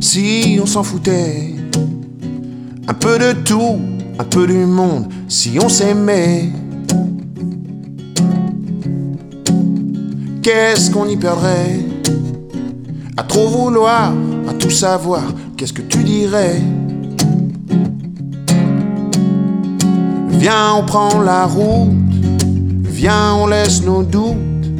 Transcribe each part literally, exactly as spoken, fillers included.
Si on s'en foutait un peu de tout, un peu du monde, si on s'aimait, qu'est-ce qu'on y perdrait à trop vouloir, à tout savoir? Qu'est-ce que tu dirais? Viens, on prend la route, viens, on laisse nos doutes,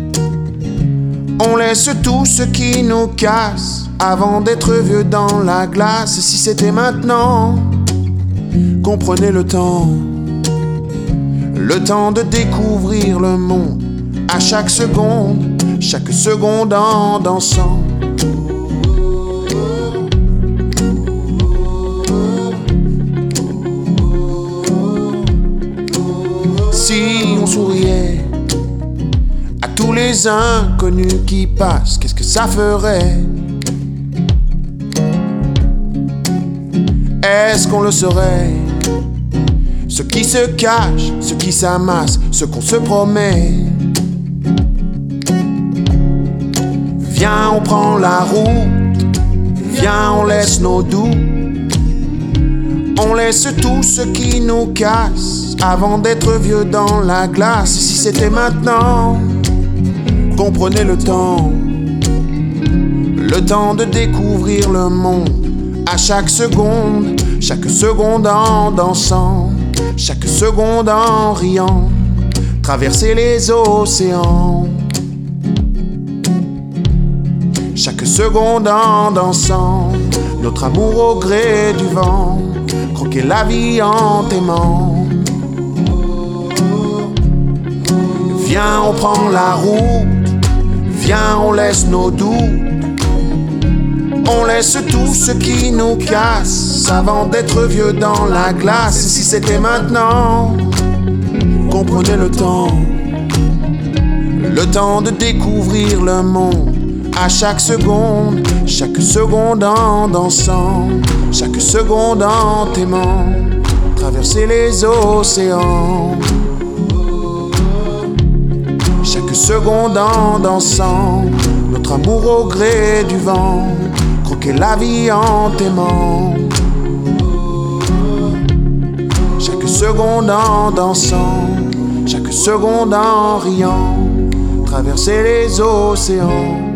on laisse tout ce qui nous casse avant d'être vieux dans la glace. Et si c'était maintenant qu'on prenait le temps, le temps de découvrir le monde à chaque seconde, chaque seconde en dansant. Si on souriait à tous les inconnus qui passent, qu'est-ce que ça ferait? Est-ce qu'on le saurait? Ceux qui se cachent, ceux qui s'amassent, ceux qu'on se promet. Viens, on prend la route, viens, on laisse nos doutes, on laisse tout ce qui nous casse avant d'être vieux dans la glace. Et si c'était maintenant qu'on prenait le temps, le temps de découvrir le monde à chaque seconde, chaque seconde en dansant, chaque seconde en riant, traverser les océans, chaque seconde en dansant, notre amour au gré du vent, croquer la vie en t'aimant. Viens, on prend la route, viens, on laisse nos doutes, on laisse tout ce qui nous casse avant d'être vieux dans la glace. Et si c'était maintenant qu'on prenait le temps, le temps de découvrir le monde à chaque seconde, chaque seconde en dansant, chaque seconde en t'aimant, traverser les océans, chaque seconde en dansant, notre amour au gré du vent, croquer la vie en t'aimant, chaque seconde en dansant, chaque seconde en riant, traverser les océans.